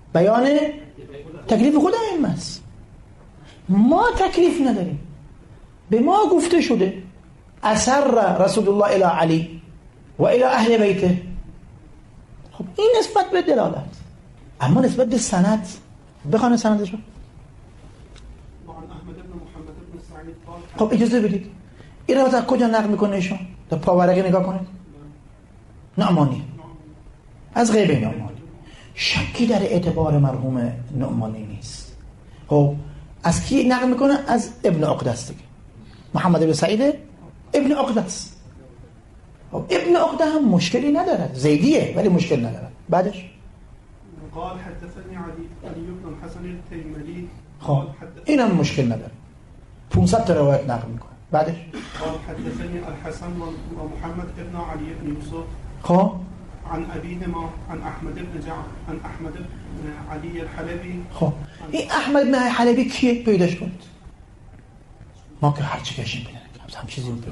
بیان تکلیف خود ائمه است. ما تکلیف نداریم. به ما گفته شده اثر رسول الله الی علی و الی اهل بیته. خب این نسبت به دلالت، اما نسبت به سند بخوانه سندشو. خب اجازه بدید این رو از کجا نقل میکنه ایشون؟ در پاورقی نگاه کنید. نعمانی، از غیب نعمانی. شکی در اعتبار مرحوم نعمانی نیست. خب از کی نقل میکنه؟ از ابن عقده است دیگه. محمد بن سعید ابن عقده است. خب ابن عقده هم مشکلی نداره، زیدیه ولی مشکل نداره. بعدش قال حدثني علي بن الحسن التيملي. خب اینم مشکل نداره، 500 تا روایت نقل میکنه. بعدش قال حدثني الحسن ومحمد ابن علي بن يوسف. خب عن أبيهما عن أحمد بن عن أحمد بن علي الحلبي. خب این احمد بن حلبی کیه؟ پیداش کنید. ما که هر چی کشیم بدنیم هم چیزی میکنیم.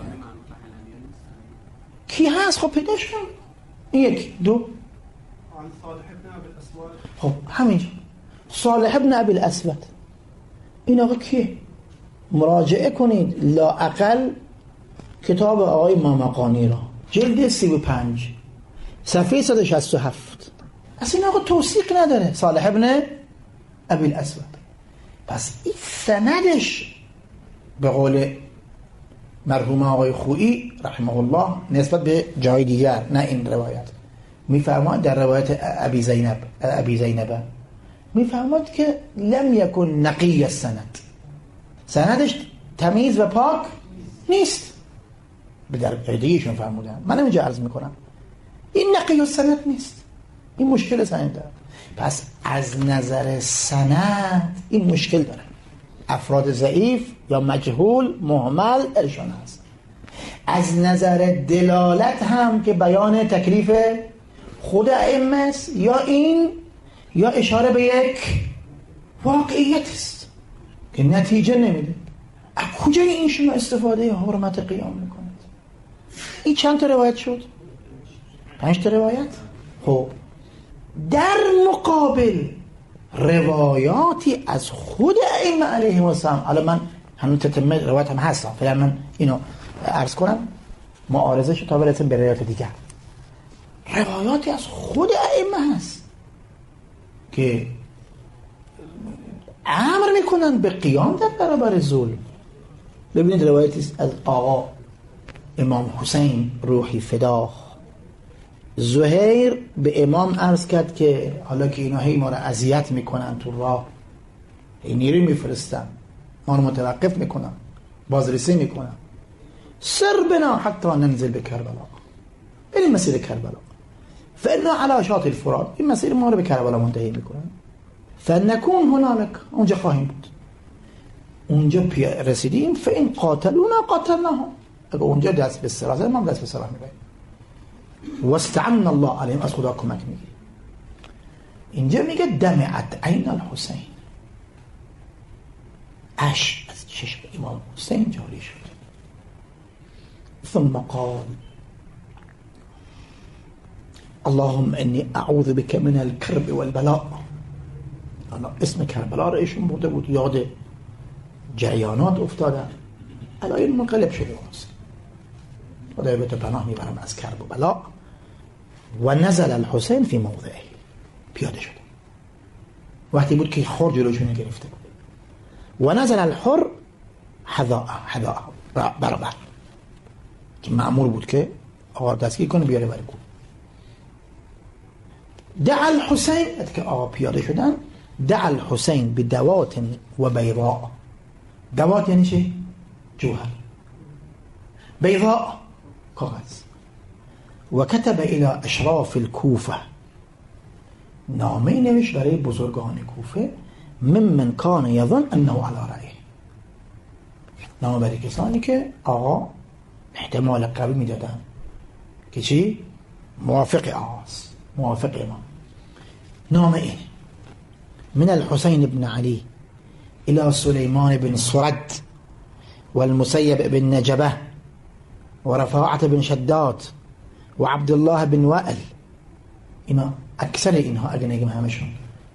کی هست؟ خب پیداش کن. این یک. دو عن صالح بن أبي الأسود. خب همینجا صالح بن ابی الاسود. این آقا کیه؟ مراجعه کنید لااقل کتاب آقای مامقانی را، جلد 35 صفحه 167. اصلا این آقا توثیق نداره صالح بن ابی الاسود. پس این سندش به قول مرحوم آقای خویی رحمه الله نسبت به جای دیگر، نه این روایت، میفرماد در روایت ابی زینب میفرماد که لم یکن نقی السند، سندش تمیز و پاک نیست. به در دیگهشون فرمودن، من اینجا عرض میکنم این نقی السند نیست، این مشکل سند داره. پس از نظر سند این مشکل داره، افراد ضعیف یا مجهول مهمل ارشان هست. از نظر دلالت هم که بیان تکلیف خود ائمه است، یا این یا اشاره به یک واقعیت است که نتیجه نمیده. از کجا این شما استفاده حرمت قیام میکنید؟ این چند تا روایت شد؟ 5 تا روایت. خب در مقابل روایاتی از خود ائمه علیهم السلام، حالا من هنوز تتمه روایت هم هستم، فعلا من اینو عرض کنم معارضه شد تا برسیم به روایات دیگر. روایاتی از خود ائمه هست که امر میکنن به قیام در برابر ظلم. ببینید روایتی از آقا امام حسین روحی فدا، زهیر به امام عرض کرد که حالا که اینا هی ما را اذیت میکنن تو راه، نیروی میفرستن، ما رو متوقف میکنن، بازرسی میکنن، سر بنا حتی ننزل به کربلا، بریم مسیر کربلا، فانا علی شاطئ الفرات، این مسیر ما رو به کربلا منتهی میکنن، فنکون هنالک، اونجا خواهیم بود. اونجا رسیدیم، فان قاتلونا قاتلناهم، اگه اونجا دست به سلاح زدن ما دست به سلاح میبریم، واستعنا الله علیهم، از خدا کمک میگیریم. اینجا میگه دمعت عین الحسین، اشک از چشم امام حسین جاری شد. ثم قال اللهم انی اعوذ بک من الکرب والبلاء. اسم کربلا رو ایشون برده بود، یاد جریانات افتادن، الان منقلب شده است. خدای به تو پناه میبرم از کرب و بلا. و نزل الحسین فی موضعه، پیاده شد وقتی بود که خور جلوشون گرفته بود. و نزل الحر حذاء برابر، که مأمور بود که آقا دستگیر کنه بیاره برای کو. دع الحسین، که آقا پیاده شدن، دع الحسین بدوات و بیضاء. دوات یعنی چی؟ جوهر. بیضاء کاغذ. و کتب الى اشراف الکوفه، نامه نوشت برای بزرگان کوفه، ممن کان یظن انه علی رأیه، نامه برای کسانی که آقا احتمال قوی میدادن که چی؟ موافق آقاست، موافق امام. نامه این من الحسین بن علی الى سلیمان بن سرد والمسیب بن نجبه ورفاعة بن شداد و عبدالله بن وائل. اینا اکثر اینها اگه نگیم همشون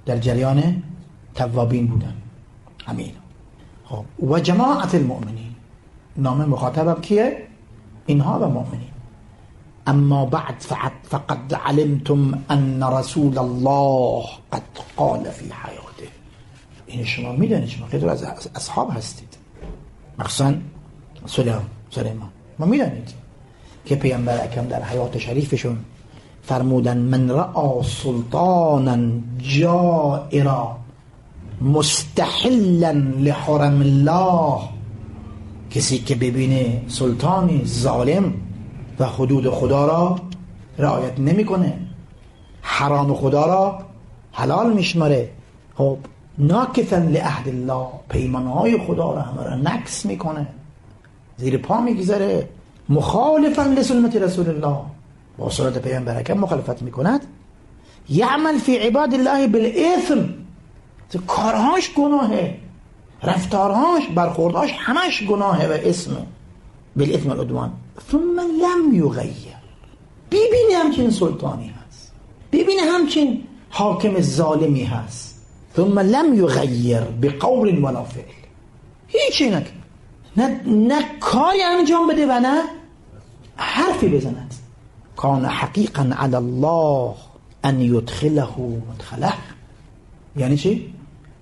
در جریان توابین بودن. همین. خب و جماعت المؤمنین، نام مخاطبم کیه؟ اینها و مؤمنین. اما بعد فقد علمتم ان رسول الله قد قال فی حیاته. این شما میدونید، شما خیلی از اصحاب هستید، مخصوصا سلیمان، ما میدونید که پیامبر اکرم در حیات شریفشون فرمودن من رأى سلطانا جائرا مستحلا لحرم الله، کسی که ببینه سلطانی ظالم و حدود خدا را رعایت نمیکنه، حرام خدا را حلال میشماره، خب ناکثا لعهد الله، پیمانهای خدا را همه را نقض میکنه، زیر پا میگذاره، مخالفا لسنت رسول الله، با سنت پیامبر اکرم مخالفت میکند، یعمل فی عباد الله بالاثم، کارهاش گناهه، رفتارهاش، برخوردهاش همش گناهه و اسمه، بالاثم والعدوان، ثم لم یغیر، ببینه همچین سلطانی هست، ببینه همچین حاکم ظالمی هست، ثم لم یغیر بقول ولا فعل، هیچی نکن، نه کاری انجام بده و نه حرفی بزند. کان حقیقا علی الله ان یدخله مدخله، یعنی چی؟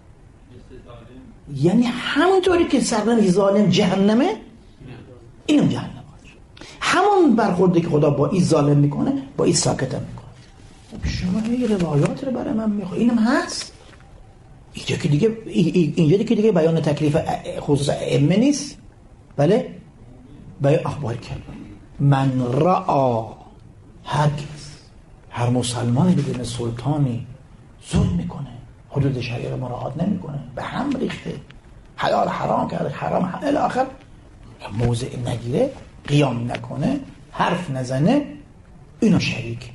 یعنی همونطوری که سرنوشت ظالم جهنمه، اینم جهنم باشه، همون برخوردی که خدا با این ظالم میکنه با این ساکت هم میکنه. شما این روایات رو برای من میخواه، اینم هست اینجا که دیگه بیان تکلیف خصوص ائمه نیست، بله بیان اخبار کرد. من رأى، هر مسلمانی ببینه سلطانی ظلم میکنه، حدود شریعه مراعات نمیکنه، به هم ریخته، حلال حرام کرده، حرام الی آخر، موضع نگیره، قیام نکنه، حرف نزنه، اینو شریک.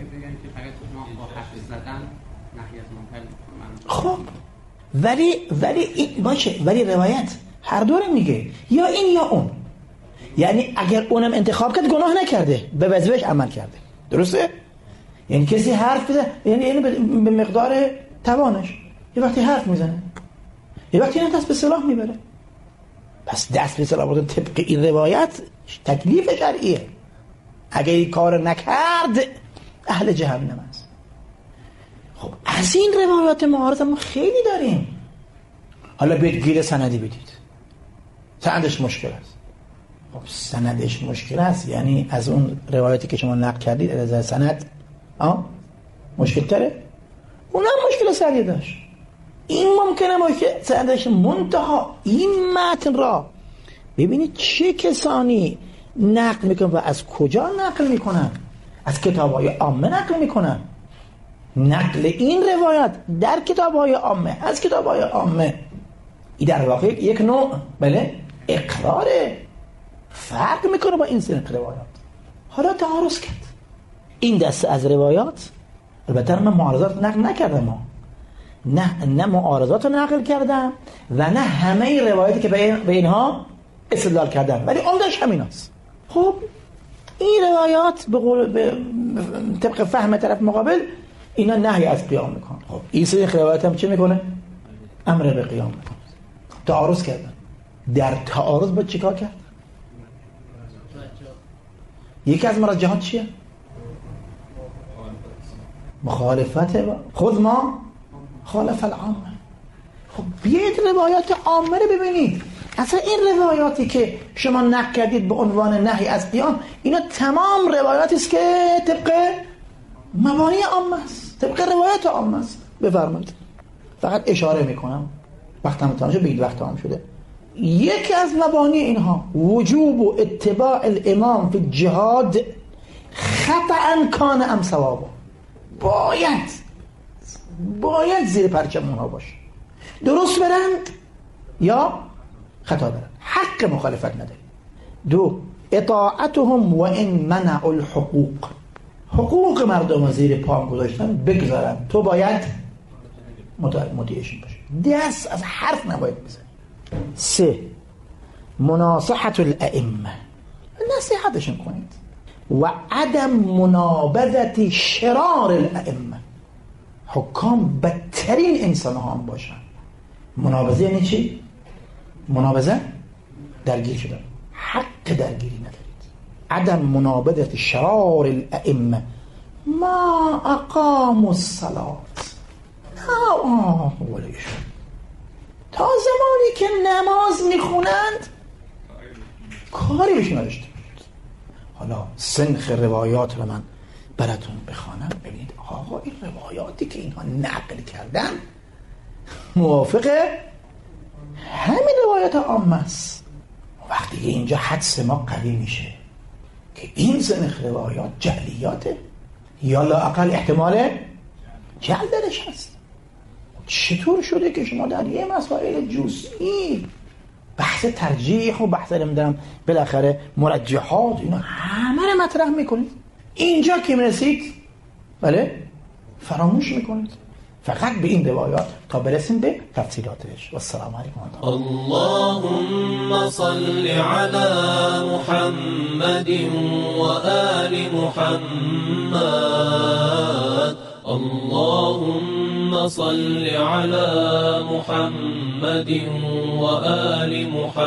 خب ولی این باشه، ولی روایت هر دوره میگه یا این یا اون، یعنی اگر اونم انتخاب کرد گناه نکرده، به وظیفه‌اش عمل کرده، درسته؟ یعنی کسی حرف بزنه، یعنی به مقدار توانش، یه وقتی حرف میزنه، یه وقتی نه دست به سلاح میبره، پس دست به سلاح بردن طبق این روایت تکلیف شرعیه، اگر این کار نکرد اهل جهنم است. خب از این روایات معارض ما خیلی داریم. حالا بیاید گیر سندی بدید، سندش مشکل است. خب سندش مشکل است، یعنی از اون روایتی که شما نقل کردید از سند مشکل تره، اونم مشکل سریع داشت. این ممکنه باشه سندش منتها این متن را ببینید چه کسانی نقل میکنن و از کجا نقل میکنن، از کتاب‌های عامه نقل میکنن. نقل این روایت در کتاب‌های عامه، از کتاب‌های عامه، این در واقع یک نوع بله اقراره، فرق میکنه با این سنت روایات. حالا تعارض کرد این دسته از روایات، البته من معارضات نقل نکردم، نه معارضات رو نقل کردم و نه همه این روایاتی که به اینها استدلال کردم، ولی عمدش همین هست. خب این روایات به طبق فهم طرف مقابل اینا نهی از قیام میکنه. خب این سری روایات هم چه میکنه؟ امر به قیام میکنه. تعارض کردن، در تعارض باید چیکار کرد؟ یکی از مرجحات چیه؟ مخالفت خود ما خالف العامه. خب بیاید روایات عامه رو ببینید. اصلا این روایاتی که شما نقل کردید به عنوان نهی از قیام، اینا تمام روایاتی است که طبق مبانی عامه است، طبق روایات عامه است. بفرمایید. فقط اشاره میکنم، وقتم تمام شد، بگید وقت تمام شده. یکی از مبانی اینها وجوب و اتباع الامام فی الجهاد خطأ کان ام صوابا، باید زیر پرچم اونها باشه، درست برند یا خطا برند، حق مخالفت نداری. دو، اطاعتهم و این منع الحقوق، حقوق مردم زیر پا گذاشتن بگذارن، تو باید مطیعشون باشه، دست از حرف نباید بزنی. سه، مناصحت الائمه، نصیحتشون کنید و عدم منابذت شرار الائمه، حکام بدترین انسان ها هم باشن. منابضه یعنی چی؟ منابضه درگیر شدن، حق درگیری ندارید. عدم منابضه شرار الائمه ما اقاموا الصلاة تا زمانی که نماز میخونند کاری بهش نداشته. حالا سنخ روایات رو من براتون بخوانم. ببینید آقا این روایاتی که اینها نقل کردن موافق همین روایات عامه است. وقتی که اینجا حدس ما قوی میشه که این سنخ روایات جعلیاته یا لااقل احتمال جعل درش هست. چطور شده که شما در یه مسائل جزئی بحث ترجیح و بحث نمیدونم بالاخره مرجحات اینا همه رو مطرح میکنید، اینجا که میرسید بله فراموش میکنید فقط به این روایات تا برسیم به تفصیلاتش. و السلام علیکم. اللهم صل على محمد و آل محمد. اللهم صل على محمد و آل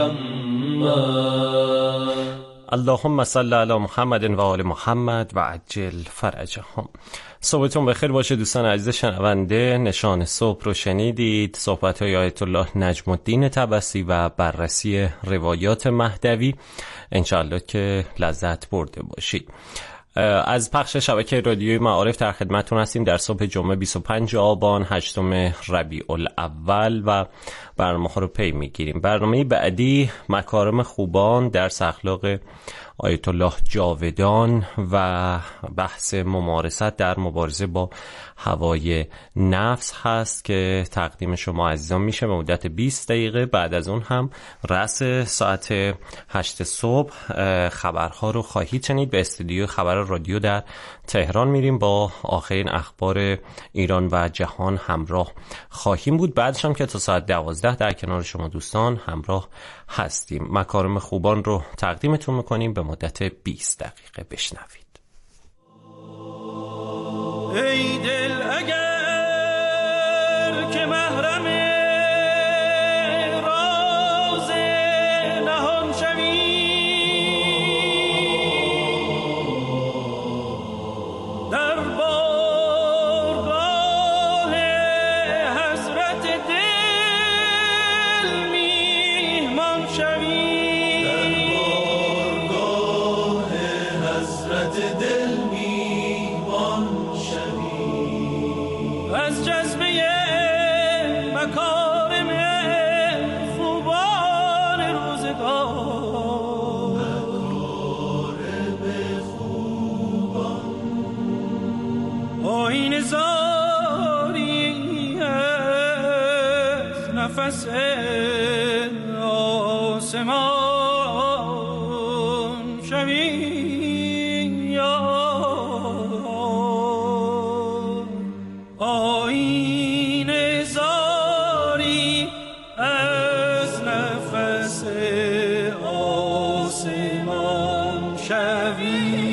محمد. اللهم صل علی محمد و آل محمد و عجل فرجهم. صبحتون بخیر باشه دوستان عزیز شنونده. نشان صبح رو شنیدید، صحبت‌های آیت الله نجم الدین طبسی و بررسی روایات مهدوی. انشالله که لذت برده باشید. از پخش شبکه رادیوی معارف در خدمتتون هستیم در صبح جمعه 25 آبان 8 ربیع الاول و برنامه ها رو پی میگیریم. برنامه بعدی مکارم خوبان درس اخلاق آیت الله جاودان و بحث ممارست در مبارزه با هوای نفس هست که تقدیم شما عزیزان میشه به مدت 20 دقیقه. بعد از اون هم رأس ساعت 8 صبح خبرها رو خواهید شنید. به استودیو خبر رادیو در تهران میریم، با آخرین اخبار ایران و جهان همراه خواهیم بود. بعدش هم که تا ساعت 12 در کنار شما دوستان همراه هستیم. مکارم خوبان رو تقدیمتون میکنیم به مدت 20 دقیقه. بشنوید. ای دل اگر که محرم راز نهان شوی، در بارگاه حضرت دل میهمان شوی، در بارگاه حضرت دل میهمان از جذبه مکارم خوبان روزگار، مکارم خوبان آیین زاری از نفس آسمان شوی. آیین زاری از نفس آسمان شوی.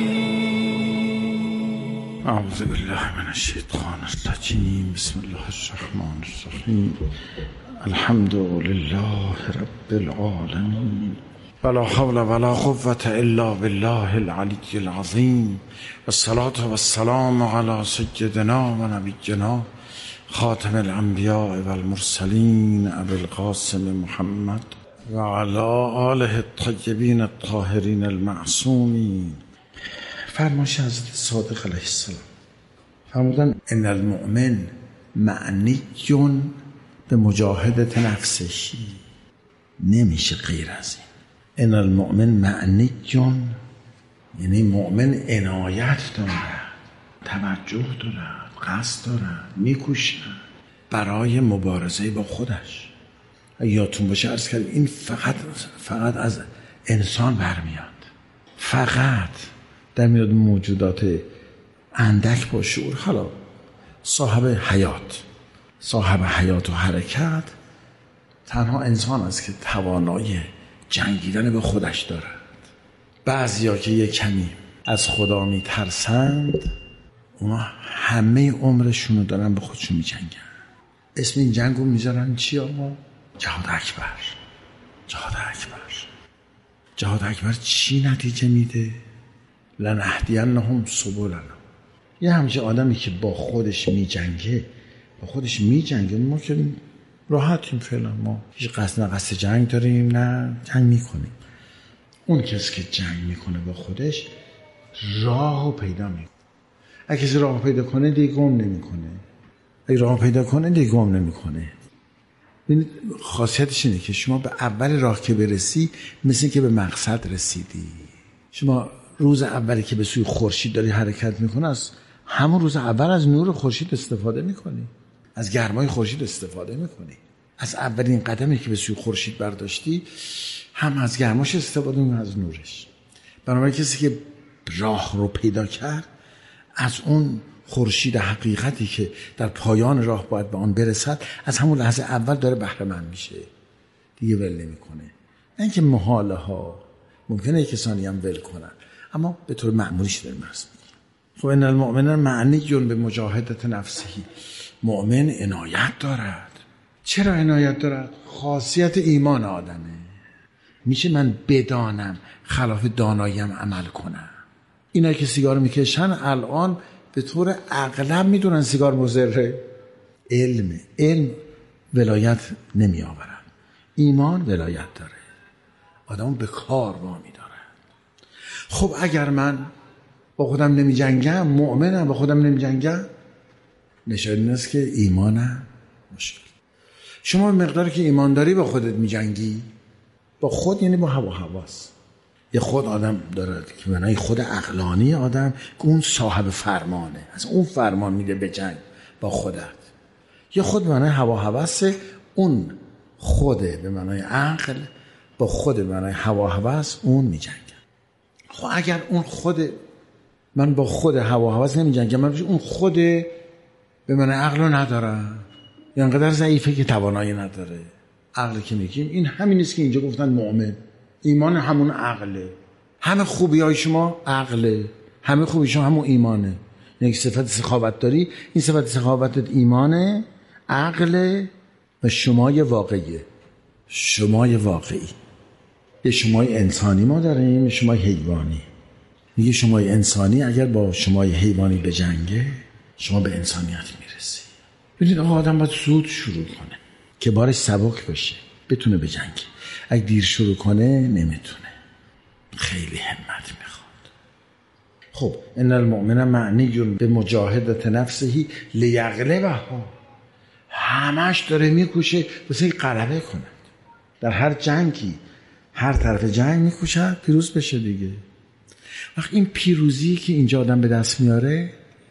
اعوذ بالله من الشیطان الرجیم. بسم الله الرحمن الرحیم. الحمد لله رب العالمین ولا حول ولا قوة الا بالله العلی العظیم. والصلاة والسلام علی سیدنا و نبینا خاتم الانبیاء والمرسلین ابی القاسم محمد و علی آله الطیبین الطاهرین المعصومین. فرمایش حضرت صادق علیه السلام فرمودن ان المؤمن معنی به مجاهدت نفسشی. نمیشه غیر از این. ان المؤمن معنی یعنی مؤمن عنایت دارد، توجه دارد، قصد دارد، میکوشد برای مبارزه با خودش. یادتون باشه عرض کردیم این فقط از انسان برمیاد، فقط در میاد موجودات اندک با شعور. حالا صاحب حیات و حرکت تنها انسان است که توانایی جنگیدن به خودش دارد. بعضیا که یک کمی از خدا میترسند اونا همه عمرشون رو دارن به خودشون میجنگن. اسم این جنگ رو میذارن چی آقا؟ جهاد اکبر. جهاد اکبر. جهاد اکبر چی نتیجه میده؟ لنهدینهم سبلنا. یه همچه آدمی که با خودش میجنگه، ما که راحتیم فعلا، ما هیچ قصد جنگ داریم نه جنگ میکنیم. اون کسی که جنگ میکنه با خودش راهو پیدا میکنه. اگه کسی راه پیدا کنه دیگه گم نمیکنه. اگه راه پیدا کنه دیگه گم نمیکنه. ببینید خاصیتش اینه که شما به اول راه که برسی مثل که به مقصد رسیدی. شما روز اولی که به سوی خورشید داری حرکت میکنی، از همون روز اول از نور خورشید استفاده میکنی، از گرمای خورشید استفاده میکنی. از اولین قدمی که به سوی خورشید برداشتی هم از گرماش استفاده میکنی، از نورش. بنابراین کسی که راه رو پیدا کرد از اون خورشید حقیقتی که در پایان راه باید به آن برسد، از همون لحظه اول داره بهره مند میشه، دیگه ول نمیکنه. نه اینکه محاله ها ممکنه کسانی هم ول کنن، اما به طور معمولیش داره مرز میکنه. خب ان المؤمن معنی به مجاهدت نفسه. مؤمن عنایت دارد. چرا عنایت دارد؟ خاصیت ایمان آدمه. میشه من بدانم خلاف داناییم عمل کنم. اینا که سیگار میکشن الان به طور اغلب میدونن سیگار مضره. علم ولایت نمی آورن. ایمان ولایت داره. آدمو به کار وامی داره. خب اگر من با خودم نمی جنگم، مؤمنم با خودم نمی جنگم، نشان این است که ایمانم مشکل. شما مقداری که ایمان داری با خودت می جنگی، با خود یعنی با هوا هواس. یه خود آدم داره که معنای خود عقلانی آدم که اون صاحب فرمانه، از اون فرمان میده به جنگ با خودت. یه خود معنای هوا هوس، اون خوده به معنای عقل با خود به معنای هوا هوس اون میجنگه. خب اگر اون خود من با خود هوا هوس نمیجنگم، من اون خود به معنای عقل رو ندارم، یا انقدر ضعیفه که توانایی نداره. عقل که میگیم این همین است که اینجا گفتن مؤمن. ایمان همون عقله. همه خوبی های شما عقله، همه خوبی شما همون ایمانه. یعنی صفت سخاوت داری، این صفت سخاوتت ایمانه، عقله و شمای واقعیه. شمای واقعی. یه شمای انسانی ما داریم، یه شمای حیوانی. میگه شمای انسانی اگر با شمای حیوانی بجنگه، شما به انسانیت میرسی. ببینید آدم باید زود شروع کنه که بارش سبک بشه، بتونه بجنگه. اگه دیر شروع کنه نمیتونه، خیلی همت میخواد. خب ان المؤمن معنی به مجاهدت نفسه لیغلبها. همش داره میکوشه واسه غلبه کند. در هر جنگی هر طرف جنگ میکوشه پیروز بشه دیگه. وقت این پیروزی که اینجا آدم به دست میاره،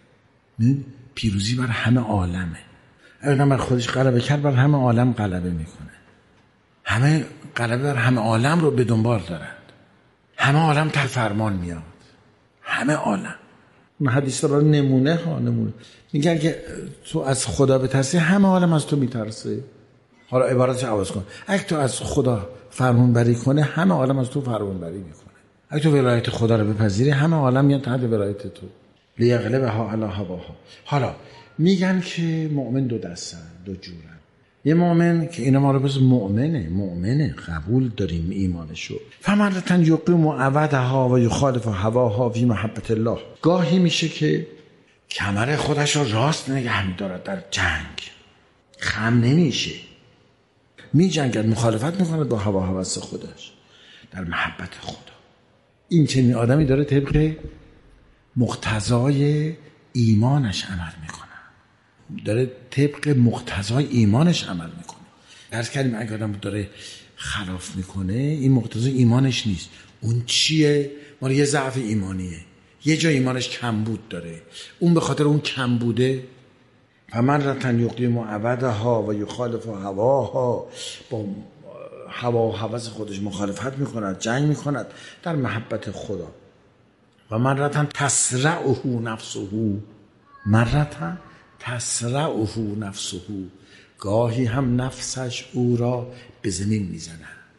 پیروزی بر همه عالمه. اگر بر خودش غلبه کرد بر همه عالم غلبه میکنه. همه غلبه بر همه عالم رو به دنبال دارند. همه عالم تحت فرمان میاد. همه عالم. من حدیث رو نمونه میگن که تو از خدا بترسی همه عالم از تو میترسه. حالا عبارتش عوض کن. اگه تو از خدا فرمان بری کنه همه عالم از تو فرمان بری میکنه. اگه تو ولایت خدا رو بپذیری همه عالم میاد تحت ولایت تو. لیغلبها علی هواها. حالا میگن که مؤمن دو دستن، دو جورن. یه مؤمن که اینا ما رو بس مؤمنه قبول داریم ایمانشو. فمرتن یقیم عودها و یخالف هواها فی محبت الله. گاهی میشه که کمر خودش رو راست نگه میدارد در جنگ، خم نمیشه، میجنگد، مخالفت میکنه با هوا هوس خودش در محبت خدا. این چنین آدمی داره طبق مقتضای ایمانش عمل میکنه، داره طبق مقتضای ایمانش عمل میکنه. عرض کردیم اگر آدم داره خلاف میکنه این مقتضای ایمانش نیست. اون چیه؟ مال یه ضعف ایمانیه، یه جا ایمانش کمبود داره، اون به خاطر اون کمبوده فمرتن یقیم عودها و یخالف هواها، با هوا و هوس خودش مخالفت میکند، جنگ میکند در محبت خدا. و مرتن تسرعه نفسه، گاهی هم نفسش او را به زمین میزند.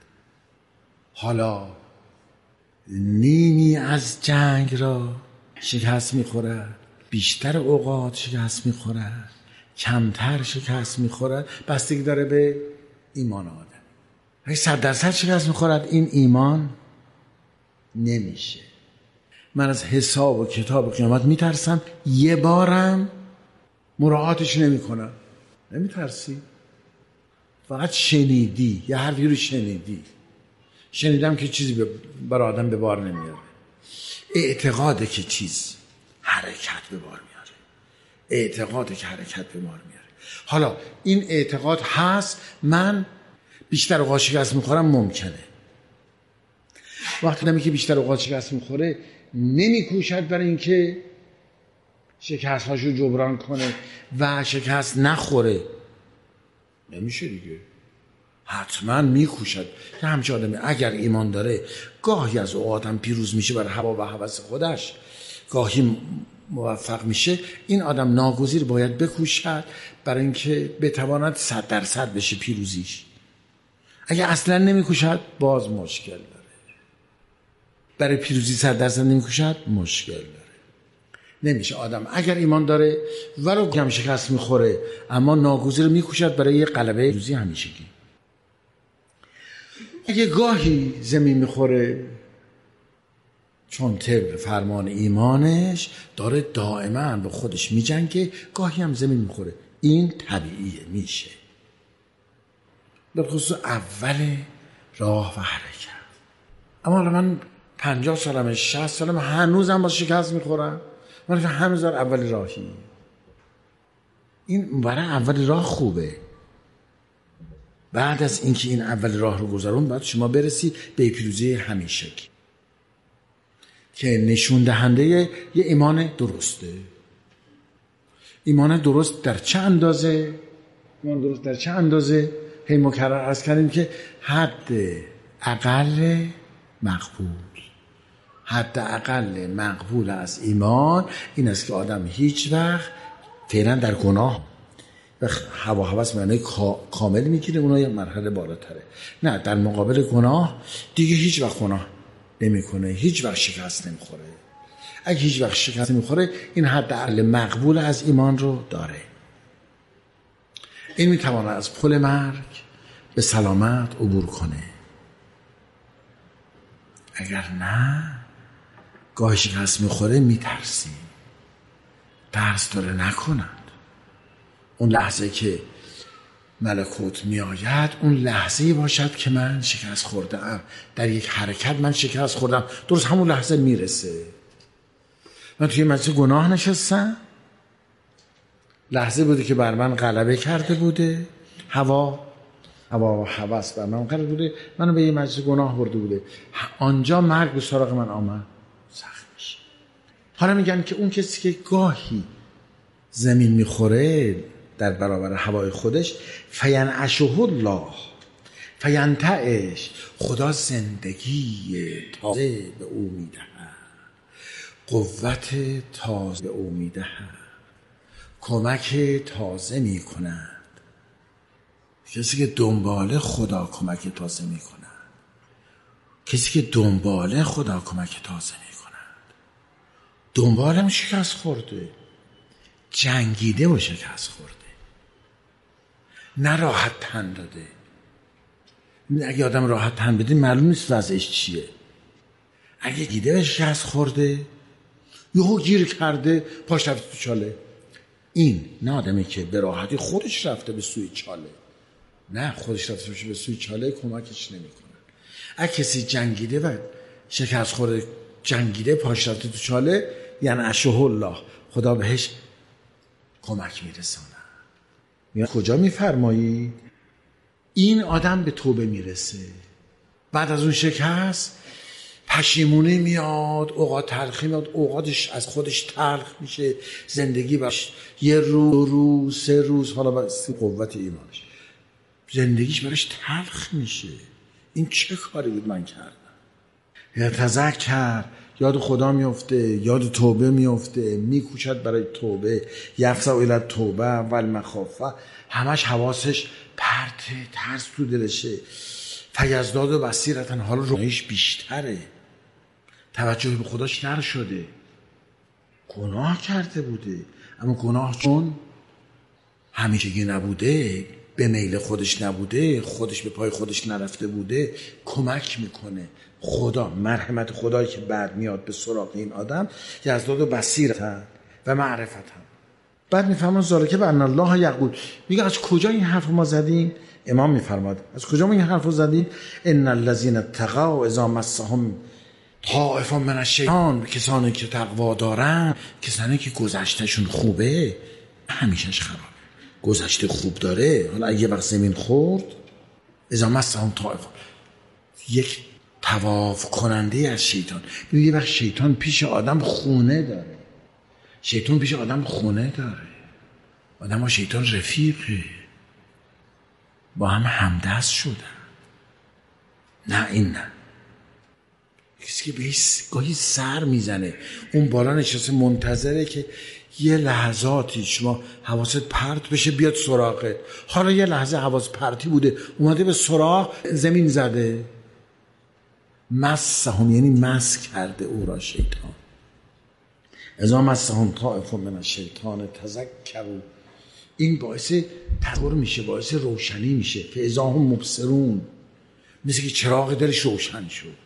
حالا نیمی از جنگ را شکست میخورد، بیشتر اوقات شکست میخورد، کمتر شکست میخورد، بستگی داره به ایمان آدم. اگه 100% شکست میخورد این ایمان نمیشه. من از حساب و کتاب قیامت میترسم، یه بارم مراعاتش نمیکنم. نمیترسی؟ فقط شنیدی، یه حرفی رو شنیدم که چیزی برای آدم به بار نمیاره. اعتقاده که چیز حرکت به بار میاره، اعتقاده که حرکت به بار میاره. حالا این اعتقاد هست، من بیشتر اوقات شکست میخورم، ممکنه. وقتی که بیشتر اوقات شکست میخوره نمیکوشد برای اینکه شکست هاشو جبران کنه و شکست نخوره، نمیشه دیگه. حتما میکوشد که همچه آدمه اگر ایمان داره گاهی از اوقات هم پیروز میشه بر هوا و هوس خودش، گاهی موفق میشه. این آدم ناگزیر باید بکوشد برای اینکه بتواند 100% بشه پیروزیش. اگر اصلا نمیکوشد باز مشکل داره. برای پیروزی 100% نمیکوشد مشکل داره. نمیشه. آدم اگر ایمان داره ولو کم شکست میخوره اما ناگزیر میکوشد برای یه غلبه پیروزی همیشگی. اگه گاهی زمین میخوره چون طبق فرمان ایمانش داره دائما به خودش میجنگه، گاهی هم زمین میخوره، این طبیعیه، میشه. به خصوص اول راه و حرکت. اما حالا من 50 سالمه 60 سالمه هنوزم با شکست میخورم، من هنوز در اول راهی. این برای اول راه خوبه. بعد از اینکه این اول راه رو گذرون بعد شما برسید به پیروزی همیشگی که نشون دهنده یه ایمان درسته. ایمان درست در چه اندازه؟ ایمان درست در چه اندازه؟ هی مکرر عرض کردیم که حد اقل مقبول از ایمان این است که آدم هیچ وقت فعلا در گناه و هوا هوس معنی کامل میگیره، اونها یک مرحله بالاتره. نه، در مقابل گناه دیگه هیچ وقت گناه نمیکنه، هیچ وقت شکست نمیخوره. اگه هیچ وقت شکست نمیخوره این حد اقل مقبول از ایمان رو داره. این میتواند از پل مرگ به سلامت عبور کنه. اگر نه گاهی شکست میخوره میترسی، ترس داره نکند. اون لحظه که ملکوت میآید اون لحظه‌ای باشد که من شکست خوردم، در یک حرکت من شکست خوردم، درست همون لحظه میرسه. من توی مجلس گناه نشستم، لحظه بوده که بر من غلبه کرده بوده، هوا و هوس بر من غلبه بوده، منو به یه مجلس گناه برده بوده، آنجا مرگ به سراغ من آمد، سخت میشه. حالا میگن که اون کسی که گاهی زمین میخوره در برابر هوای خودش، فینعشه الله، فینتعش، خدا زندگی تازه به او میدهد، قوت تازه به او میدهد، کمک تازه میکند. کسی که دنباله خدا کمک تازه میکند، کسی که دنباله خدا کمک تازه میکند. دنبالم شکست خورده، جنگیده و شکست خورده، نه راحت تن داده. اگه آدم راحت تن بده معلوم نیست وضعش چیه. اگه گیده و شکست خورده یهو گیر کرده پاش رفته تو چاله، این نه آدمی که به راحتی خودش رفته به سوی چاله، نه خودش رفته به سوی چاله کمکش نمیکنه. اگه کسی جنگیده و شکست خورده، جنگیده پاش رفته تو چاله، یعنی عشه الله، خدا بهش کمک میرسانه. میاد کجا میفرمایی؟ این آدم به توبه میرسه. بعد از اون شکست پشیمونی میاد، اوقات تلخی میاد، اوقاتش از خودش تلخ میشه، زندگی باش یه روز 3 روز، حالا با قوت ایمانش زندگیش براش تلخ میشه. این چه کاری بود من کردم؟ یا تذکر، یاد خدا میفته، یاد توبه میفته، میکوشد برای توبه، یفزع الی توبه و المخافه، همش حواسش پرت، ترس تو دلشه. فیزداد و بصیرتن، حالا رویش بیشتره، توجه به خداش نر شده. گناه کرده بوده، اما گناه چون همیشگی نبوده، به میل خودش نبوده، خودش به پای خودش نرفته بوده، کمک میکنه خدا، مرحمت خدایی که بعد میاد به سراغ این آدم، یزداد و بصیرتن و معرفتن. بعد میفهمن ذالکه بان الله یقول، میگه از کجا این حرف ما زدیم؟ امام میفرماد از کجا ما این حرف رو زدیم؟ ان الذين اتقوا اذا مسهم طائف من الشیطان، کسانی که تقوا دارن، کسانی که گذشتهشون خوبه، همیشهش خرابه، گذشته خوب داره، حالا اگه وقت زمین خورد، اذا مسهم طائف، یک طواف کننده از شیطان. یه وقت شیطان پیش آدم خونه داره، شیطان پیش آدم خونه داره، آدم ها شیطان رفیقه، با هم همدست شدن. نه این نه، کسی که بهش گاهی سر میزنه، اون بالا نشسته منتظره که یه لحظاتی شما حواست پرت بشه بیاد سراغت. حالا یه لحظه حواس پرتی بوده، اومده به سراغ، زمین زده. مسهم یعنی مس کرده او را شیطان. اذا مسهم طائف من الشیطان تذکروا، این باعث تذکر میشه، باعث روشنی میشه. فاذا هم مبصرون، مثل که چراغ درش روشن شد،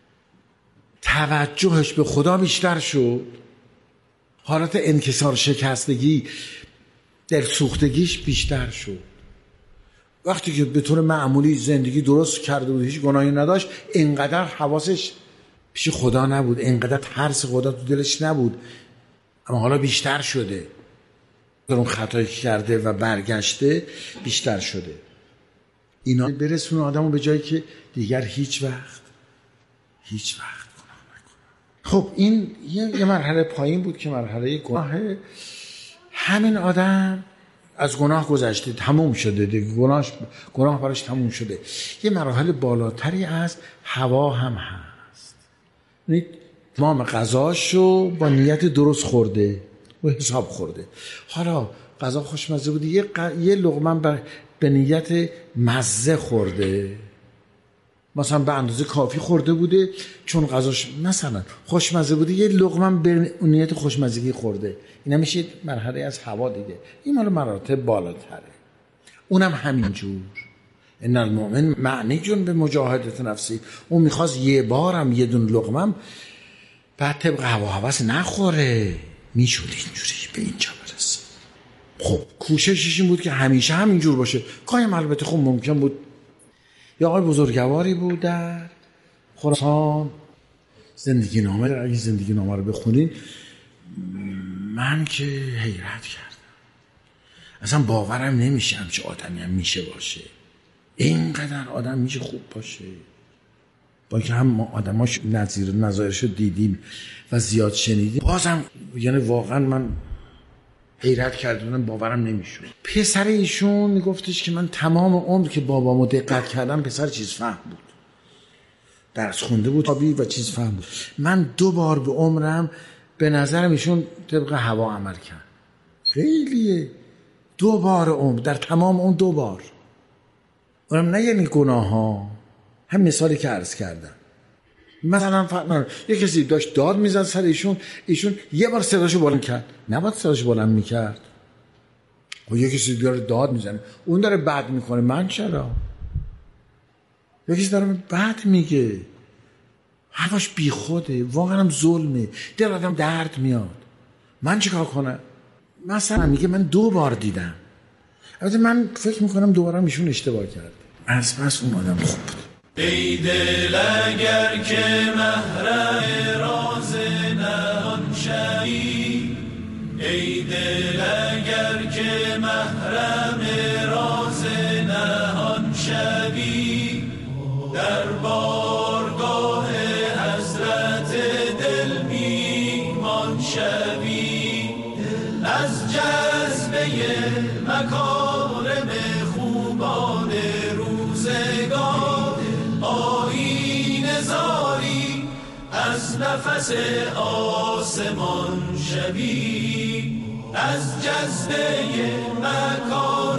توجهش به خدا بیشتر شد، حالت انکسار شکستگی در سوختگیش بیشتر شد. وقتی که به طور معمولی زندگی درست کرده بود، هیچ گناهی نداشت، اینقدر حواسش پیش خدا نبود، اینقدر ترس خدا تو دلش نبود، اما حالا بیشتر شده، اون خطایی که کرده و برگشته بیشتر شده. اینا برسونه آدمو به جایی که دیگر هیچ وقت گناه نکنه. خب این یه مرحله پایین بود که مرحله گناه. همین آدم از گناه گذشته، تموم شده دیگه، گناه براش تموم شده. یه مراحل بالاتری از هوا هم هست. تمام غذاشو با نیت درست خورده و حساب خورده. حالا غذا خوشمزه بوده، یه لقمه به نیت مزه خورده، مثلا به اندازه کافی خورده بوده، چون غذاش مثلا خوشمزه بوده، یه لقمه به نیت خوشمزگی خورده. اینا میشه مرحله از هوا دیگه. این مال مراتب بالاتره. اونم همینجور. ان المؤمن معنی جون به مجاهدت نفسی. اون میخواست یه بارم یه دون لقمم بعد طبق هوا هوس نخوره، میشد اینجوری به اینجا برسه. خب کوششش این بود که همیشه همینجور باشه. گاهی البته خب ممکن بود. یه آقای بزرگواری بود در خراسان، زندگی نامه، اگه زندگی نامه رو بخونین من که حیرت کردم، اصلا باورم نمیشه همچه آدمی هم میشه باشه، اینقدر آدم میشه خوب باشه، با که هم ما آدماش نظایرش رو دیدیم و زیاد شنیدیم، بازم یعنی واقعا من حیرت کردم، باورم نمیشد. پسر ایشون میگفتش که من تمام عمر که بابامو دقت کردم پسر چیز فهم بود، درس خونده بود و چیز فهم بود. من 2 بار به عمرم به نظرم ایشون طبق هوا عمل کرد. خیلیه، 2 بار عمر، در تمام اون 2 بار. اونم نه یعنی گناه ها، هم مثالی که عرض کردم. مثلا یه کسی داشت داد میزد سر ایشون یه بار صداشو بلند کرد، نباید صداشو بلند میکرد. و یه کسی داره داد میزنه، اون داره بد میکنه، من چرا؟ یه کسی داره بد میگه، حرفش بی خوده، واقعا هم ظلمه، دل آدم درد میاد، من چیکار کنم؟ مثلا میگه من 2 بار دیدم، البته من فکر میکنم دوباره ایشون اشتباه کرد. از پس اون آدم خوب بود. ای دل اگر که محرم راز نهان شوی، ای دل اگر که محرم راز نهان شوی، در بارگاه حضرت دل میهمان شوی، از جذبه مکارم خوبان روزگار آیین زاری، از نفس آسمان شوی، از جذبه مکارم